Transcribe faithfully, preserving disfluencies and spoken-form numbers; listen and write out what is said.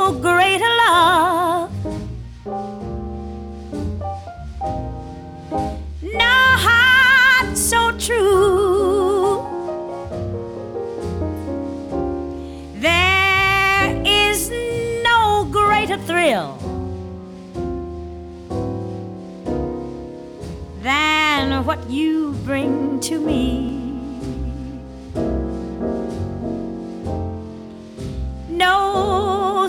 no greater love, no heart so true. There is no greater thrill than what you bring to me.